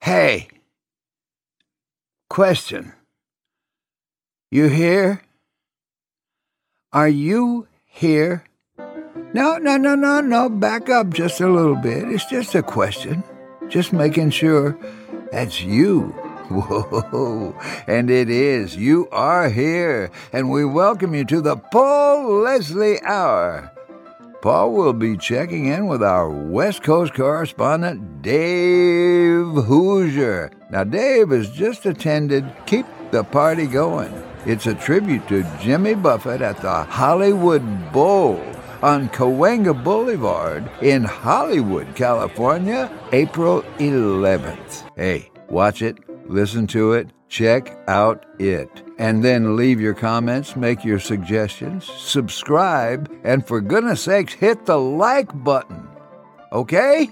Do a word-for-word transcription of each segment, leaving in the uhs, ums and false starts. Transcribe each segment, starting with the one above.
Hey, question. You here? Are you here? No, no, no, no, no. Back up just a little bit. It's just a question. Just making sure that's you. Whoa, and it is. You are here, and we welcome you to the Paul Leslie Hour. Paul will be checking in with our West Coast correspondent, Dave Hoosier. Now, Dave has just attended Keep the Party Going. It's a tribute to Jimmy Buffett at the Hollywood Bowl on Cahuenga Boulevard in Hollywood, California, April eleventh. Hey, watch it, listen to it, check out it. And then leave your comments, make your suggestions, subscribe, and for goodness sakes, hit the like button. Okay?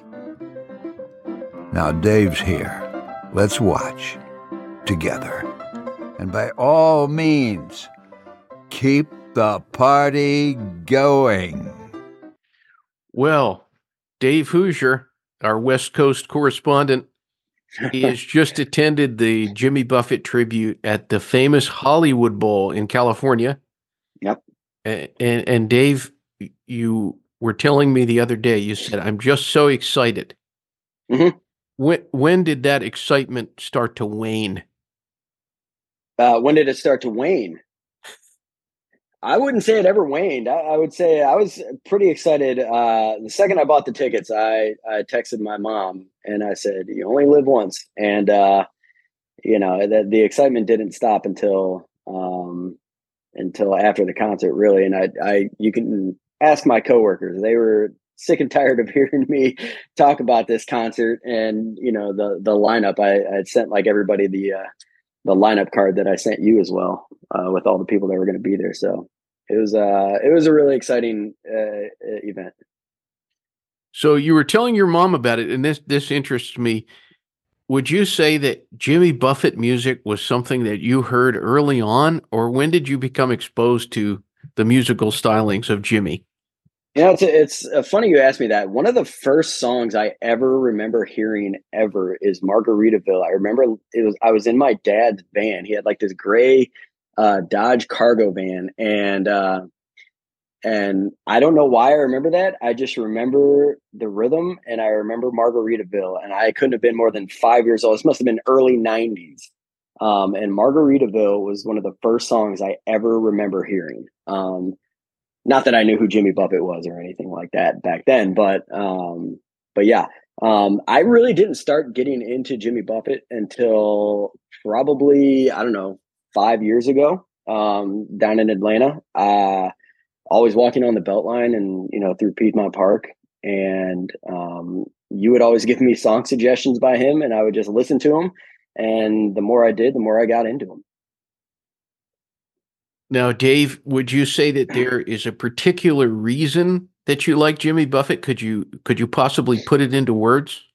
Now Dave's here. Let's watch together. And by all means, keep the party going. Well, Dave Hoosier, our West Coast correspondent, he has just attended the Jimmy Buffett tribute at the famous Hollywood Bowl in California. Yep. And, and, and Dave, you were telling me the other day, you said, I'm just so excited. Mm-hmm. When, when did that excitement start to wane? Uh, when did it start to wane? I wouldn't say it ever waned. I, I would say I was pretty excited. Uh, the second I bought the tickets, I, I texted my mom and I said, you only live once. And, uh, you know, the, the excitement didn't stop until, um, until after the concert, really. And I, I, you can ask my coworkers, they were sick and tired of hearing me talk about this concert and, you know, the, the lineup. I I'd sent like everybody the, uh, the lineup card that I sent you as well, uh, with all the people that were going to be there. So it was, uh, it was a really exciting, uh, event. So you were telling your mom about it, and this, this interests me. Would you say that Jimmy Buffett music was something that you heard early on, or when did you become exposed to the musical stylings of Jimmy? You know, it's, it's uh, funny you asked me that. One of the first songs I ever remember hearing ever is Margaritaville. I remember it was, I was in my dad's van. He had like this gray uh, Dodge cargo van. And, uh, and I don't know why I remember that. I just remember the rhythm and I remember Margaritaville, and I couldn't have been more than five years old. This must've been early nineties. Um, and Margaritaville was one of the first songs I ever remember hearing. Um, Not that I knew who Jimmy Buffett was or anything like that back then, but um, but yeah, um, I really didn't start getting into Jimmy Buffett until probably, I don't know, five years ago, um, down in Atlanta. Uh, always walking on the Beltline and, you know, through Piedmont Park. And um, you would always give me song suggestions by him, and I would just listen to him. And the more I did, the more I got into him. Now, Dave, would you say that there is a particular reason that you like Jimmy Buffett? Could you could you possibly put it into words?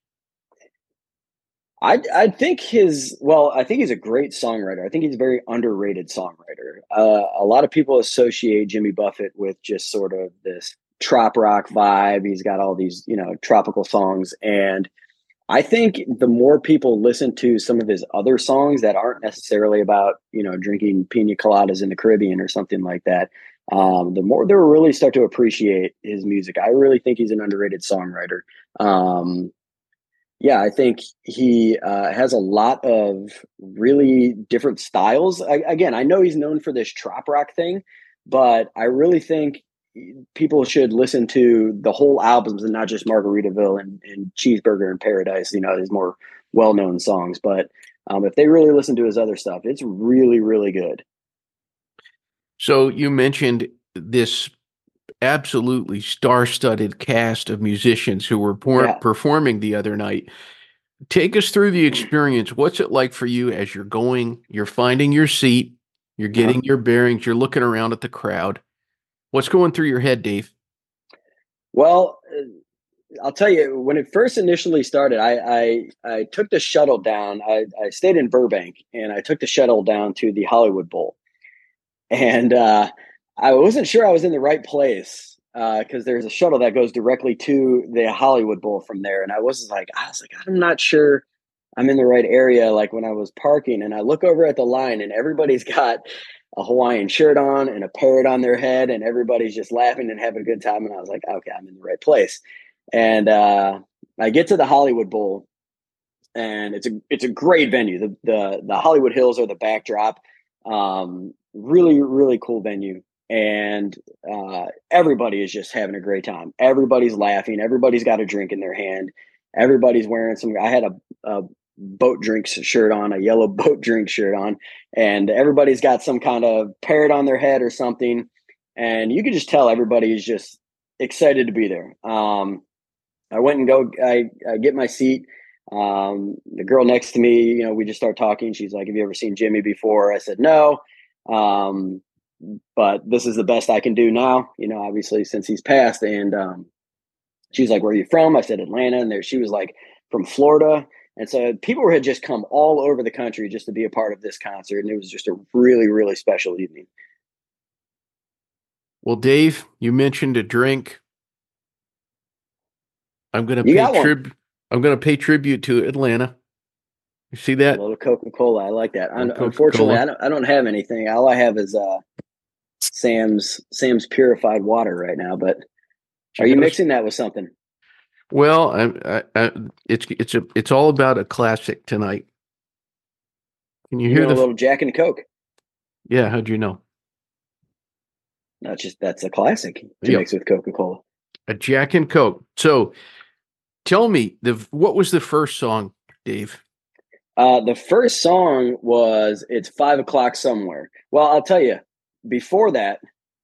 I I think his well, I think he's a great songwriter. I think he's a very underrated songwriter. Uh, a lot of people associate Jimmy Buffett with just sort of this trop rock vibe. He's got all these, you know, tropical songs, and I think the more people listen to some of his other songs that aren't necessarily about, you know, drinking pina coladas in the Caribbean or something like that, um, the more they'll really start to appreciate his music. I really think he's an underrated songwriter. Um, yeah, I think he uh, has a lot of really different styles. I, again, I know he's known for this trop rock thing, but I really think people should listen to the whole albums and not just Margaritaville and, and Cheeseburger in Paradise, you know, his more well-known songs. But um, if they really listen to his other stuff, it's really, really good. So you mentioned this absolutely star-studded cast of musicians who were por- Yeah. performing the other night. Take us through the experience. What's it like for you as you're going, you're finding your seat, you're getting uh-huh. your bearings, you're looking around at the crowd. What's going through your head, Dave? Well, I'll tell you, when it first initially started, I I, I took the shuttle down. I, I stayed in Burbank, and I took the shuttle down to the Hollywood Bowl. And uh, I wasn't sure I was in the right place because uh, there's a shuttle that goes directly to the Hollywood Bowl from there. And I was like, I was like, I'm not sure I'm in the right area. Like when I was parking and I look over at the line and everybody's got a Hawaiian shirt on and a parrot on their head and everybody's just laughing and having a good time. And I was like, okay, I'm in the right place. And uh, I get to the Hollywood Bowl, and it's a it's a great venue. The the the Hollywood Hills are the backdrop. Um, really, really cool venue. And uh, everybody is just having a great time. Everybody's laughing. Everybody's got a drink in their hand. Everybody's wearing some. I had a, a boat drinks shirt on, a yellow boat drink shirt on, and everybody's got some kind of parrot on their head or something. And you can just tell everybody is just excited to be there. Um, I went and go. I, I get my seat. Um, the girl next to me, you know, we just start talking. She's like, "Have you ever seen Jimmy before?" I said, "No." Um, but this is the best I can do now, you know, obviously since he's passed. And um, she's like, "Where are you from?" I said, "Atlanta." And there she was like, "From Florida." And so people had just come all over the country just to be a part of this concert. And it was just a really, really special evening. Well, Dave, you mentioned a drink. I'm going to You pay got one. tribute. I'm going to pay tribute to Atlanta. You see that? A little Coca-Cola. I like that. Un- Coca-Cola. Unfortunately, I don't, I don't have anything. All I have is uh, Sam's Sam's purified water right now. But are you mixing that with something? Well, I, I, I, it's it's a it's all about a classic tonight. Can you, You hear know, the a little Jack and Coke? Yeah, how'd you know? That's just that's a classic to Yep. mix with Coca-Cola. A Jack and Coke. So, tell me the what was the first song, Dave? Uh, the first song was "It's Five O'clock Somewhere." Well, I'll tell you, before that,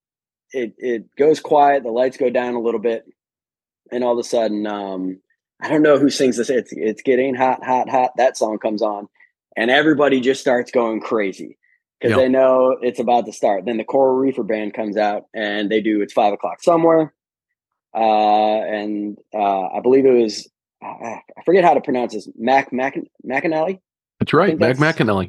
it it goes quiet. The lights go down a little bit, and all of a sudden, um, I don't know who sings this. It's it's getting hot, hot, hot. That song comes on, and everybody just starts going crazy because Yep. they know it's about to start. Then the Coral Reefer Band comes out, and they do "It's Five O'clock Somewhere," uh, and uh, I believe it was I forget how to pronounce this. Mac Mac McAnally. That's right, think Mac that's- McAnally.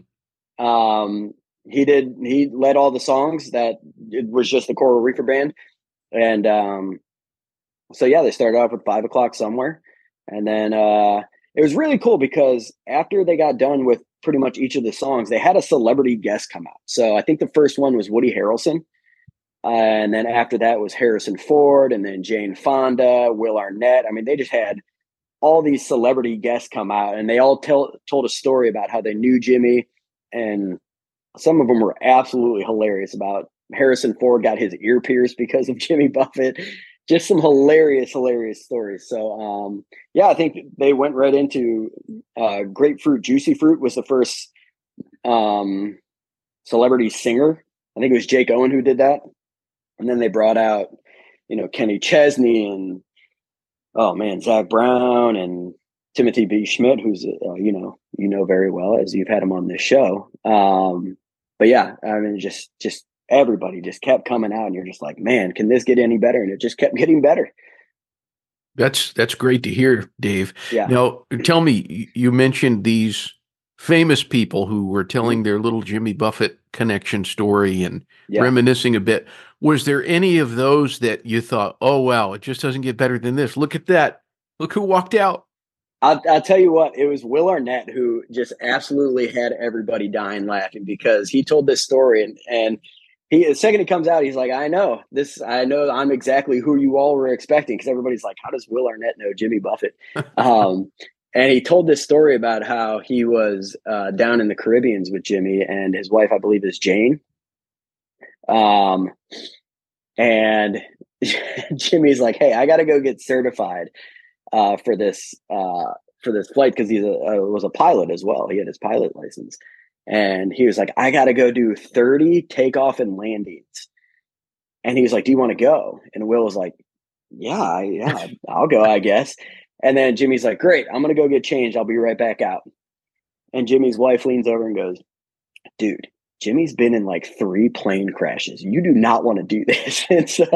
Um, he did. He led all the songs. That it was just the Coral Reefer Band, and um, so yeah, they started off with Five O'clock Somewhere, and then uh, it was really cool because after they got done with pretty much each of the songs, they had a celebrity guest come out. So I think the first one was Woody Harrelson, uh, and then after that was Harrison Ford, and then Jane Fonda, Will Arnett. I mean, they just had all these celebrity guests come out, and they all tell told a story about how they knew Jimmy, and some of them were absolutely hilarious. About Harrison Ford got his ear pierced because of Jimmy Buffett. Just some hilarious, hilarious stories. So, um, yeah, I think they went right into uh, Grapefruit Juicy Fruit was the first um, celebrity singer. I think it was Jake Owen who did that, and then they brought out, you know, Kenny Chesney and oh man, Zach Brown and Timothy B. Schmidt, who's uh, you know you know very well as you've had him on this show. Um, but yeah, I mean, just just everybody just kept coming out, and you're just like, man, can this get any better? And it just kept getting better. That's that's great to hear, Dave. Yeah. Now, tell me, you mentioned these famous people who were telling their little Jimmy Buffett connection story and Yeah. reminiscing a bit. Was there any of those that you thought, oh, wow, it just doesn't get better than this? Look at that. Look who walked out. I'll, I'll tell you what, it was Will Arnett who just absolutely had everybody dying laughing because he told this story and, and he, the second he comes out, he's like, I know this, I know I'm exactly who you all were expecting. Cause everybody's like, how does Will Arnett know Jimmy Buffett? um, and he told this story about how he was uh, down in the Caribbeans with Jimmy and his wife, I believe is Jane. Um, and Jimmy's like, hey, I got to go get certified uh, for this, uh, for this flight. Cause he's a, uh, was a pilot as well. He had his pilot license. And he was like, I got to go do thirty takeoff and landings. And he was like, do you want to go? And Will was like, yeah, yeah, I'll go, I guess. And then Jimmy's like, great, I'm going to go get changed. I'll be right back out. And Jimmy's wife leans over and goes, dude, Jimmy's been in like three plane crashes. You do not want to do this. And so,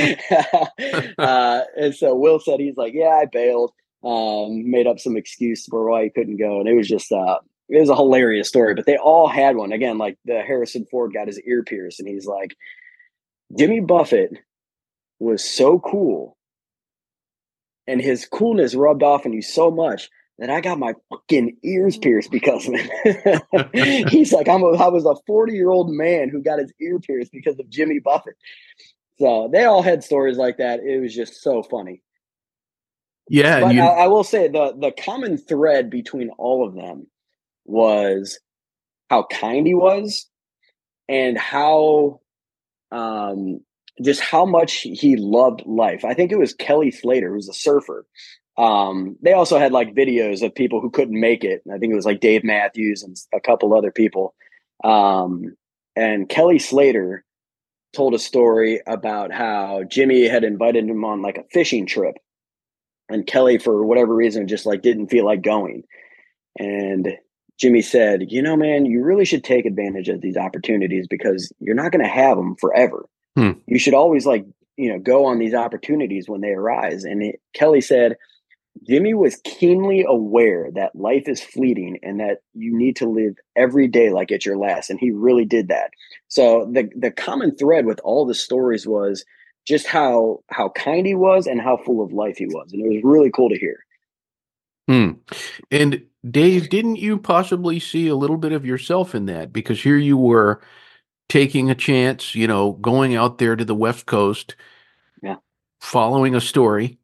uh, and so Will said, he's like, yeah, I bailed, um, made up some excuse for why he couldn't go. And it was just, uh, it was a hilarious story, but they all had one. Again, like the Harrison Ford got his ear pierced and he's like, Jimmy Buffett was so cool and his coolness rubbed off on you so much that I got my fucking ears pierced because of it. He's like, I'm a, I was a forty year old man who got his ear pierced because of Jimmy Buffett. So they all had stories like that. It was just so funny. Yeah. But And you, I, I will say the the common thread between all of them was how kind he was and how um, just how much he loved life. I think it was Kelly Slater, who was a surfer. Um, they also had like videos of people who couldn't make it. I think it was like Dave Matthews and a couple other people. Um, and Kelly Slater told a story about how Jimmy had invited him on like a fishing trip, and Kelly, for whatever reason, just like didn't feel like going. And Jimmy said, you know, man, you really should take advantage of these opportunities because you're not going to have them forever. Hmm. You should always like, you know, go on these opportunities when they arise. And it, Kelly said, Jimmy was keenly aware that life is fleeting and that you need to live every day like it's your last. And he really did that. So the, the common thread with all the stories was just how, how kind he was and how full of life he was. And it was really cool to hear. Hmm. And Dave, didn't you possibly see a little bit of yourself in that? Because here you were taking a chance, you know, going out there to the West Coast, yeah, following a story.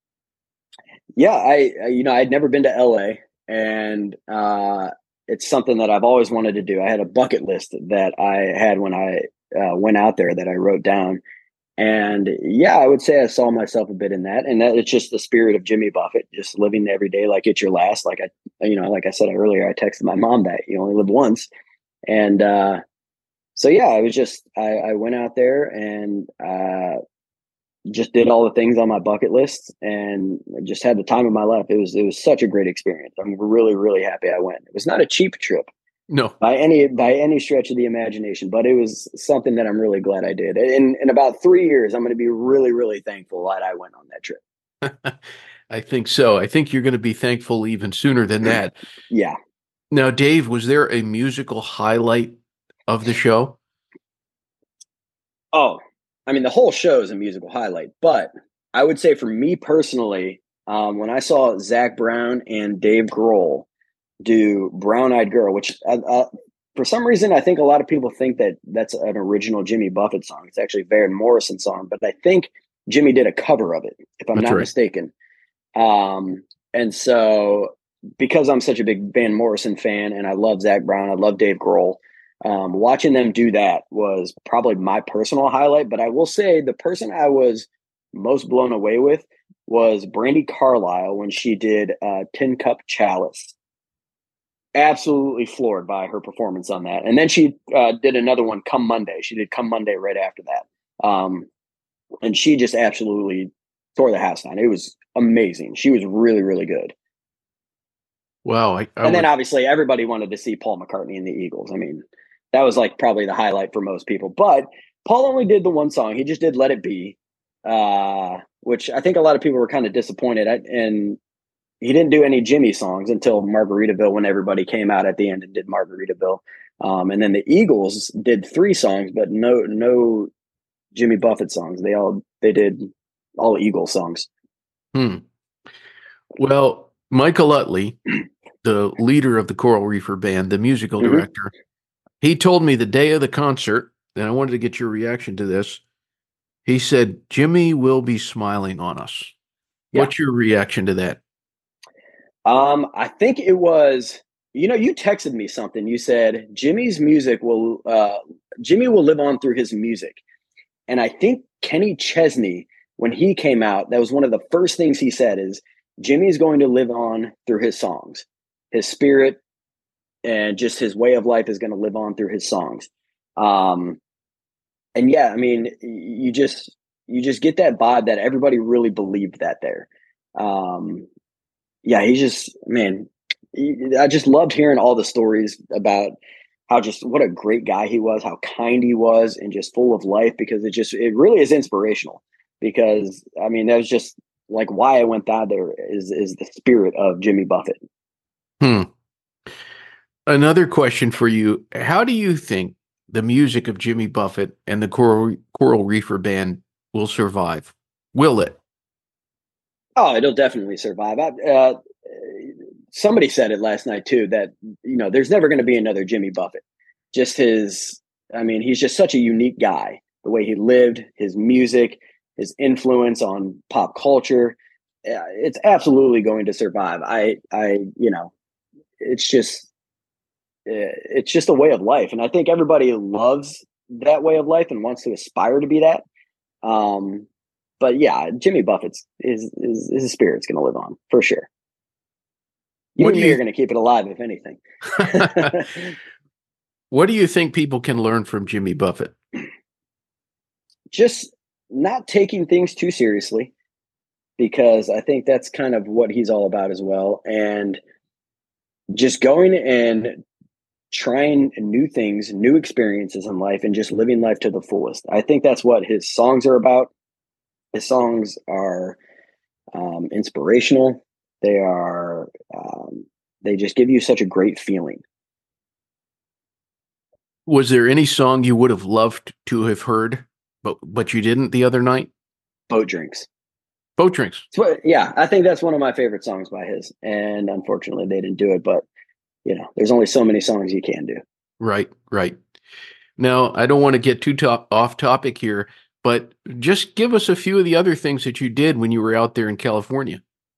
Yeah, I, I you know, I'd never been to L A, and uh, it's something that I've always wanted to do. I had a bucket list that I had when I uh, went out there that I wrote down. And yeah, I would say I saw myself a bit in that, and that it's just the spirit of Jimmy Buffett, just living every day like it's your last. Like I, you know, like I said earlier, I texted my mom that you only live once, and uh, so yeah, I was just I, I went out there and uh, just did all the things on my bucket list, and just had the time of my life. It was it was such a great experience. I'm really really happy I went. It was not a cheap trip. No. By any by any stretch of the imagination, but it was something that I'm really glad I did. In in about three years, I'm going to be really really thankful that I went on that trip. I think so. I think you're going to be thankful even sooner than that. Yeah. Now, Dave, was there a musical highlight of the show? Oh, I mean, the whole show is a musical highlight, but I would say for me personally, um, when I saw Zac Brown and Dave Grohl do Brown Eyed Girl, which uh, uh, for some reason, I think a lot of people think that that's an original Jimmy Buffett song. It's actually a Van Morrison song, but I think Jimmy did a cover of it, if I'm That's not right. mistaken. Um, and so because I'm such a big Van Morrison fan and I love Zac Brown, I love Dave Grohl, um, watching them do that was probably my personal highlight. But I will say the person I was most blown away with was Brandi Carlile when she did uh, Tin Cup Chalice. Absolutely floored by her performance on that. And then she uh, did another one, Come Monday. She did Come Monday right after that. Um, and she just absolutely tore the house down. It was amazing. She was really, really good. Wow. I, I and then was, obviously everybody wanted to see Paul McCartney and the Eagles. I mean, that was like probably the highlight for most people. But Paul only did the one song. He just did Let It Be, uh, which I think a lot of people were kind of disappointed at. And he didn't do any Jimmy songs until Margaritaville, when everybody came out at the end and did Margaritaville. Um, and then the Eagles did three songs, but no, no Jimmy Buffett songs. They all, they did all Eagles songs. hmm. Well, Michael Utley, the leader of the Coral Reefer Band, the musical Mhm. director, he told me the day of the concert, and I wanted to get your reaction to this. He said, Jimmy will be smiling on us. Yeah. What's your reaction to that? Um, I think it was, you know, you texted me something. You said Jimmy's music will, uh, Jimmy will live on through his music. And I think Kenny Chesney, when he came out, that was one of the first things he said is Jimmy's going to live on through his songs. His spirit and just his way of life is going to live on through his songs. Um, and yeah, I mean, you just, you just get that vibe that everybody really believed that there. Um, yeah, he's just, man, he, I just loved hearing all the stories about how just what a great guy he was, how kind he was, and just full of life, because it just, it really is inspirational. Because I mean, that was just like why I went down there is, is the spirit of Jimmy Buffett. Hmm. Another question for you. How do you think the music of Jimmy Buffett and the Coral, Coral Reefer Band will survive? Will it? Oh, it'll definitely survive. I, uh, somebody said it last night too, that, you know, there's never going to be another Jimmy Buffett. Just his, I mean, he's just such a unique guy. The way he lived, his music, his influence on pop culture, it's absolutely going to survive. I, I, you know, it's just, it's just a way of life. And I think everybody loves that way of life and wants to aspire to be that. Um, but yeah, Jimmy Buffett's, his, his, his spirit's going to live on for sure. You What and do me you- are going to keep it alive, if anything. What do you think people can learn from Jimmy Buffett? Just not taking things too seriously, because I think that's kind of what he's all about as well. And just going and trying new things, new experiences in life, and just living life to the fullest. I think that's what his songs are about. His songs are um, inspirational. They are, um, they just give you such a great feeling. Was there any song you would have loved to have heard, but but you didn't the other night? Boat Drinks. Boat Drinks. So, yeah, I think that's one of my favorite songs by his. And unfortunately, they didn't do it. But, you know, there's only so many songs you can do. Right, right. Now, I don't want to get too top, off topic here, but just give us a few of the other things that you did when you were out there in California.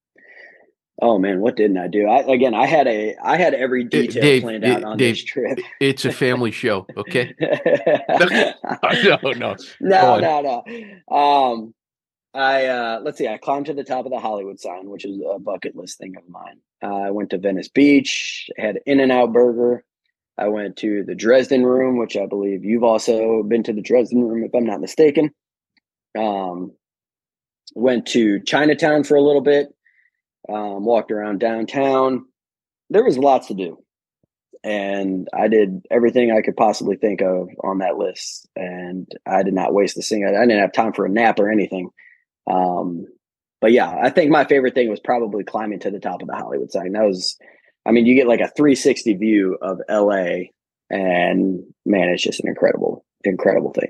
Oh man, what didn't I do? I, again, I had a, I had every detail Dave, planned Dave, out on Dave, this trip. It's a family show, okay? no, no, no, no, no, no. Um, I uh, let's see. I climbed to the top of the Hollywood sign, which is a bucket list thing of mine. Uh, I went to Venice Beach, had In-N-Out Burger. I went to the Dresden Room, which I believe you've also been to the Dresden Room, if I'm not mistaken. Um, went to Chinatown for a little bit. Um, walked around downtown. There was lots to do. And I did everything I could possibly think of on that list. And I did not waste a single, I didn't have time for a nap or anything. Um, but yeah, I think my favorite thing was probably climbing to the top of the Hollywood sign. That was, I mean, you get like a three sixty view of L A, and man, it's just an incredible, incredible thing.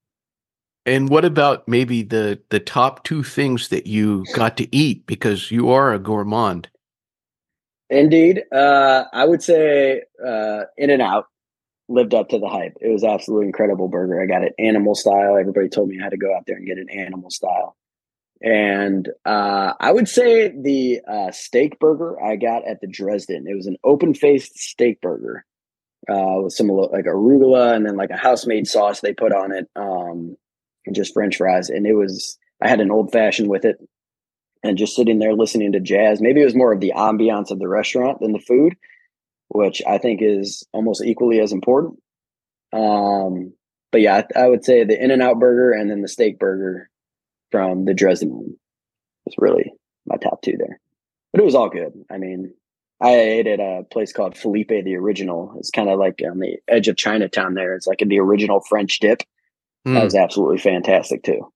And what about maybe the the top two things that you got to eat, because you are a gourmand? Indeed. Uh, I would say uh, In-N-Out lived up to the hype. It was absolutely incredible burger. I got it animal style. Everybody told me I had to go out there and get an animal style. And uh, I would say the uh, steak burger I got at the Dresden. It was an open-faced steak burger uh, with some like arugula and then like a house-made sauce they put on it. Um, and just French fries. And it was, I had an old fashioned with it and just sitting there listening to jazz. Maybe it was more of the ambiance of the restaurant than the food, which I think is almost equally as important. Um, but yeah, I, I would say the In-N-Out burger and then the steak burger from the Dresden Room was really my top two there. But it was all good. I mean, I ate at a place called Felipe the Original. It's kind of like on the edge of Chinatown there. It's like the original French dip. That was absolutely fantastic too.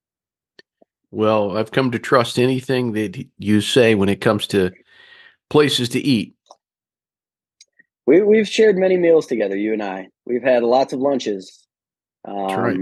Well, I've come to trust anything that you say when it comes to places to eat. We, we've shared many meals together, you and I. We've had lots of lunches. Um, That's right.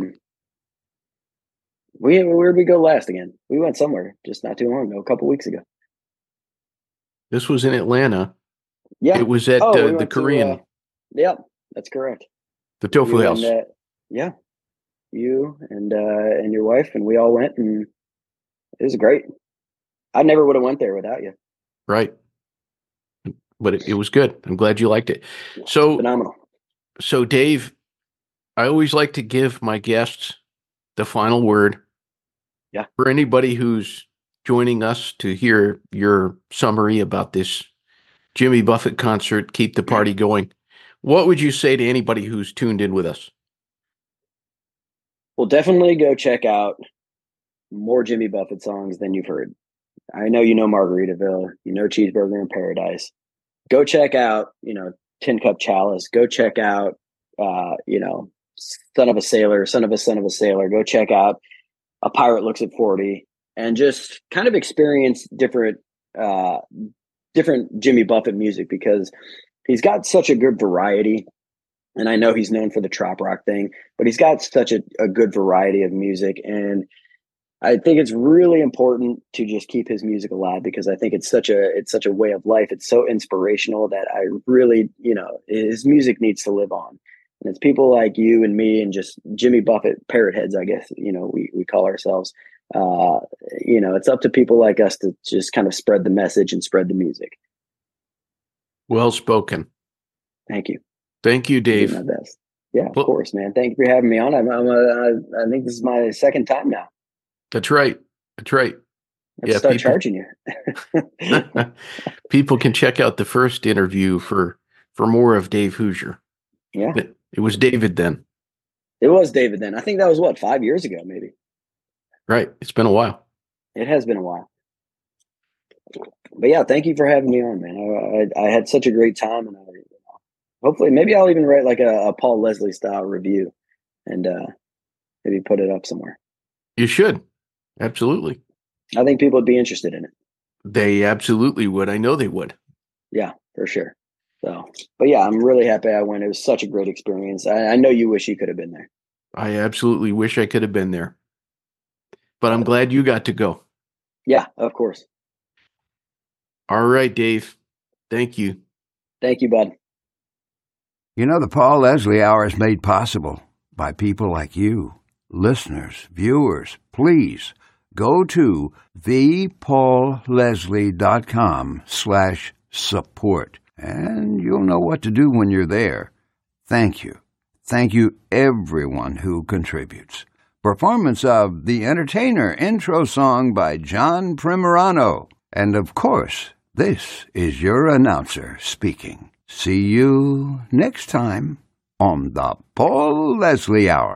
We, where did we go last again? We went somewhere just not too long ago, a couple weeks ago. This was in Atlanta. Yeah. It was at oh, uh, we the Korean. To, uh, yep, that's correct. The Tofu you House. And, uh, yeah. You and uh, and your wife and we all went, and it was great. I never would have went there without you. Right. But it, it was good. I'm glad you liked it. So phenomenal. So Dave, I always like to give my guests the final word. Yeah. For anybody who's joining us to hear your summary about this Jimmy Buffett concert, Keep the Party Going, what would you say to anybody who's tuned in with us? Well, definitely go check out more Jimmy Buffett songs than you've heard. I know you know Margaritaville, you know Cheeseburger in Paradise. Go check out, you know, Tin Cup Chalice. Go check out, uh, you know, Son of a Sailor, Son of a Son of a Sailor. Go check out A Pirate Looks at forty, and just kind of experience different, uh, different Jimmy Buffett music, because he's got such a good variety. And I know he's known for the trop rock thing, but he's got such a, a good variety of music. And I think it's really important to just keep his music alive because I think it's such a it's such a way of life. It's so inspirational that I really, you know, his music needs to live on. And it's people like you and me and just Jimmy Buffett parrot heads, I guess, you know, we, we call ourselves. Uh, you know, it's up to people like us to just kind of spread the message and spread the music. Well spoken. Thank you. Thank you, Dave. My best. Yeah, of well, course, man. Thank you for having me on. I'm, I'm a, I think this is my second time now. That's right. That's right. Let's yeah, start people, charging you. people can check out the first interview for for more of Dave Hoosier. Yeah, it, it was David then. It was David then. I think that was what five years ago, maybe. Right. It's been a while. It has been a while. But yeah, thank you for having me on, man. I, I, I had such a great time, and I, you know, hopefully, maybe I'll even write like a, a Paul Leslie style review, and uh, maybe put it up somewhere. You should. Absolutely. I think people would be interested in it. They absolutely would. I know they would. Yeah, for sure. So, but yeah, I'm really happy I went. It was such a great experience. I, I know you wish you could have been there. I absolutely wish I could have been there. But I'm glad you got to go. Yeah, of course. All right, Dave. Thank you. Thank you, bud. You know, the Paul Leslie Hour is made possible by people like you, listeners, viewers. Please go to thepaullesley.com slash support, and you'll know what to do when you're there. Thank you. Thank you, everyone who contributes. Performance of The Entertainer intro song by John Primorano. And of course, this is your announcer speaking. See you next time on the Paul Leslie Hour.